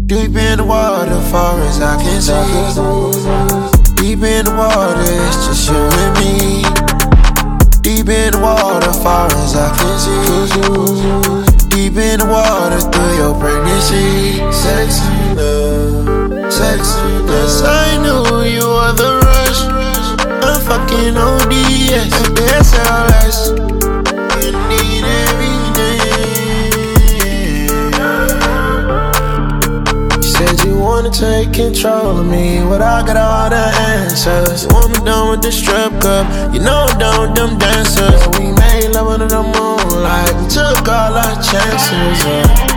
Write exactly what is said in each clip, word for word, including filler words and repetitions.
Deep in the water, far as I can see. Deep in the water, it's just you and me. Deep in the water, far as I can see. Deep in the water, through your pregnancy. Sexy love, sexy love. Yes, I knew you were the rush. I'm fucking O D S, S L S. You need everything. You said you wanna take control of me, but I got all the answers. You want me done with the strip club, you know I'm done with them dancers. We made love under the moonlight, we took all our chances. Yeah.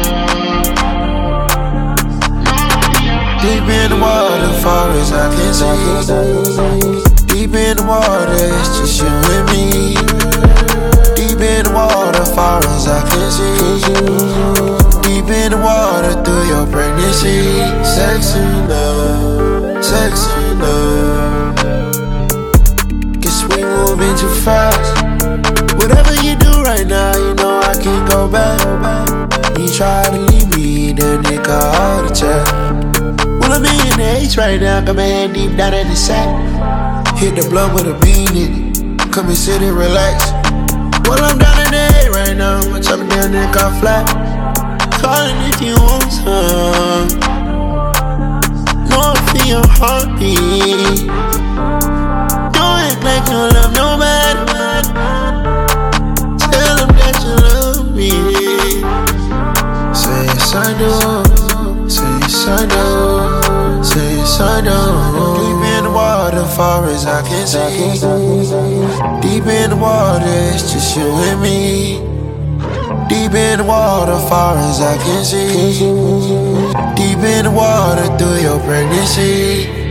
Deep in the water, far as I can see. Deep in the water, it's just you and me. Deep in the water, far as I can see. Deep in the water, through your pregnancy. Sexy love, sexy love. Guess we moving too fast. Whatever you do right now, you know I can't go back. You try to leave me, then it got heart attack. Well, I'm in the H right now, got my hand deep down in the sack. Hit the blunt with a bean in it, come and sit and relax. Well, I'm down in the A right now, I'm chopping down the car flat. Calling if you want some. Know I feel your heartbeat. Don't act like you love nobody. Tell them that you love me. Say yes I do, say yes I do, say yes I do. Deep in the water, far as I can see. Deep in the water, it's just you and me. Deep in the water, far as I can see. Deep in the water, through your pregnancy.